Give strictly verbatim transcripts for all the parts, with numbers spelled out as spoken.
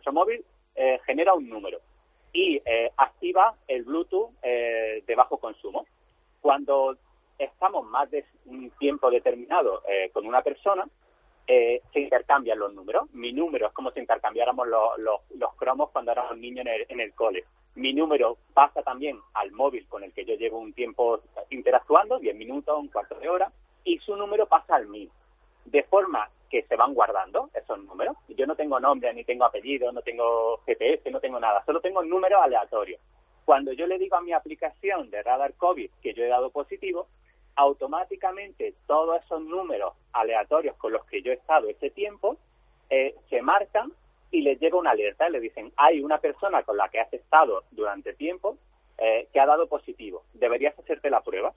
nuestro móvil eh, genera un número y eh, activa el Bluetooth eh, de bajo consumo. Cuando estamos más de un tiempo determinado eh, con una persona, eh, se intercambian los números. Mi número es como si intercambiáramos los, los, los cromos cuando éramos niños en el, en el cole. Mi número pasa también al móvil con el que yo llevo un tiempo interactuando, diez minutos, un cuarto de hora, y su número pasa al mío. De forma que se van guardando esos números. Yo no tengo nombre, ni tengo apellido, no tengo G P S, no tengo nada, solo tengo números aleatorios. Cuando yo le digo a mi aplicación de Radar COVID que yo he dado positivo, automáticamente todos esos números aleatorios con los que yo he estado ese tiempo eh, se marcan y les llega una alerta. Le dicen, hay una persona con la que has estado durante tiempo eh, que ha dado positivo. Deberías hacerte la prueba.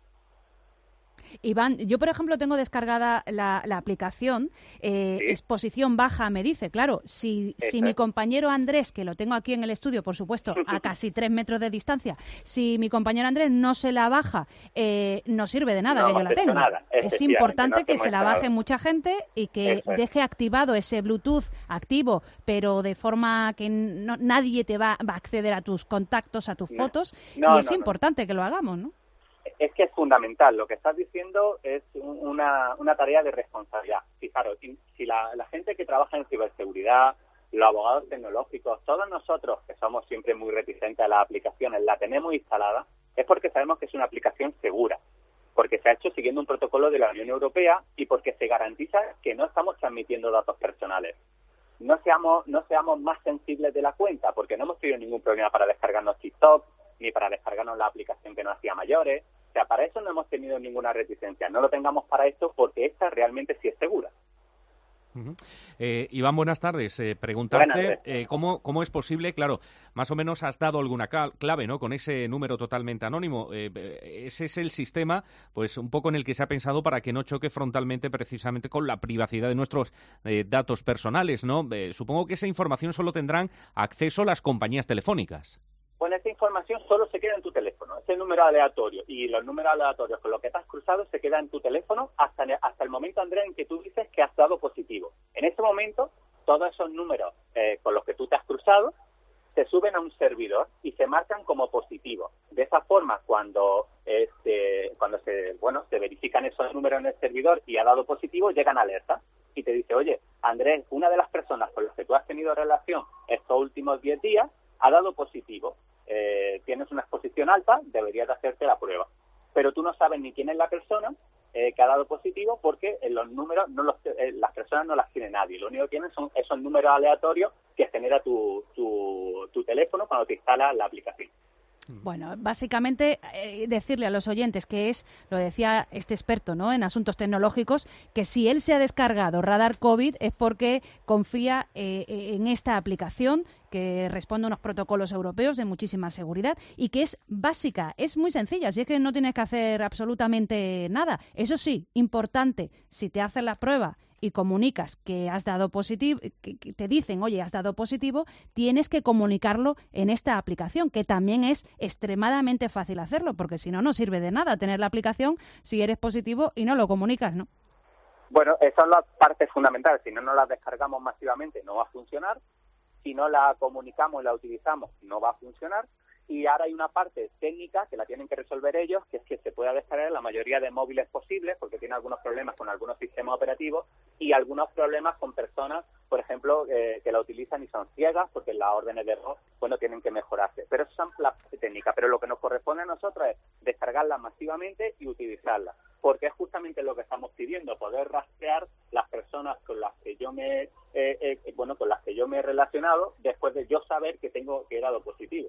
Iván, yo por ejemplo tengo descargada la, la aplicación, eh, ¿sí? Exposición baja me dice, claro, si, si mi compañero Andrés, que lo tengo aquí en el estudio, por supuesto, a casi tres metros de distancia, si mi compañero Andrés no se la baja, eh, no sirve de nada no que yo la tenga. Nada, es importante no que se la baje mucha gente y que Eso deje es. activado ese Bluetooth activo, pero de forma que no, nadie te va, va a acceder a tus contactos, a tus no. fotos, no, y es no, importante no. que lo hagamos, ¿no? Es que es fundamental. Lo que estás diciendo es una, una tarea de responsabilidad. Fijaros, si la, la gente que trabaja en ciberseguridad, los abogados tecnológicos, todos nosotros que somos siempre muy reticentes a las aplicaciones, la tenemos instalada, es porque sabemos que es una aplicación segura, porque se ha hecho siguiendo un protocolo de la Unión Europea y porque se garantiza que no estamos transmitiendo datos personales. No seamos, no seamos más sensibles de la cuenta, porque no hemos tenido ningún problema para descargarnos TikTok, ni para descargarnos la aplicación que nos hacía mayores. O sea, para eso no hemos tenido ninguna reticencia. No lo tengamos para esto porque esta realmente sí es segura. Uh-huh. Eh, Iván, buenas tardes. Eh, preguntarte eh, ¿cómo, cómo es posible, claro, más o menos has dado alguna clave, ¿no? Con ese número totalmente anónimo. Eh, ese es el sistema, pues un poco en el que se ha pensado para que no choque frontalmente precisamente con la privacidad de nuestros eh, datos personales, ¿no? Eh, supongo que esa información solo tendrán acceso las compañías telefónicas. Bueno, esa información solo se queda en tu teléfono, ese número aleatorio, y los números aleatorios con los que te has cruzado se quedan en tu teléfono hasta, hasta el momento, Andrea, en que tú dices que has dado positivo. En ese momento, todos esos números eh, con los que tú te has cruzado se suben a un servidor y se marcan como positivos. De esa forma, cuando este, cuando se bueno se verifican esos números en el servidor y ha dado positivo, llegan alertas y te dice, oye, Andrés, una de las personas con las que tú has tenido relación estos últimos diez días ha dado positivo. Eh, tienes una exposición alta, deberías de hacerte la prueba. Pero tú no sabes ni quién es la persona eh, que ha dado positivo porque en los números no los, eh, las personas no las tiene nadie. Lo único que tienen son esos números aleatorios que genera tu, tu, tu teléfono cuando te instala la aplicación. Bueno, básicamente eh, decirle a los oyentes que es, lo decía este experto, ¿no?, en asuntos tecnológicos, que si él se ha descargado Radar COVID es porque confía eh, en esta aplicación que responde a unos protocolos europeos de muchísima seguridad y que es básica, es muy sencilla, si es que no tienes que hacer absolutamente nada. Eso sí, importante, si te hacen la prueba y comunicas que has dado positivo, que te dicen, oye, has dado positivo, tienes que comunicarlo en esta aplicación, que también es extremadamente fácil hacerlo, porque si no, no sirve de nada tener la aplicación si eres positivo y no lo comunicas, ¿no? Bueno, esa es la parte fundamental. Si no nos la descargamos masivamente, no va a funcionar. Si no la comunicamos y la utilizamos, no va a funcionar. Y ahora hay una parte técnica que la tienen que resolver ellos, que es que se pueda descargar la mayoría de móviles posibles, porque tiene algunos problemas con algunos sistemas operativos y algunos problemas con personas, por ejemplo, eh, que la utilizan y son ciegas, porque las órdenes de error, bueno, tienen que mejorarse. Pero eso es la parte técnica. Pero lo que nos corresponde a nosotros es descargarla masivamente y utilizarla, porque es justamente lo que estamos pidiendo, poder rastrear las personas con las que yo me, eh, eh, bueno, con las que yo me he relacionado después de yo saber que tengo que he dado positivo.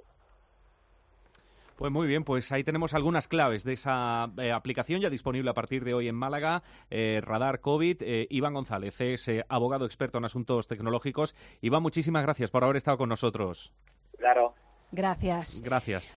Pues muy bien, pues ahí tenemos algunas claves de esa eh, aplicación ya disponible a partir de hoy en Málaga, eh, Radar COVID. Eh, Iván González es eh, abogado experto en asuntos tecnológicos. Iván, muchísimas gracias por haber estado con nosotros. Claro. Gracias. Gracias.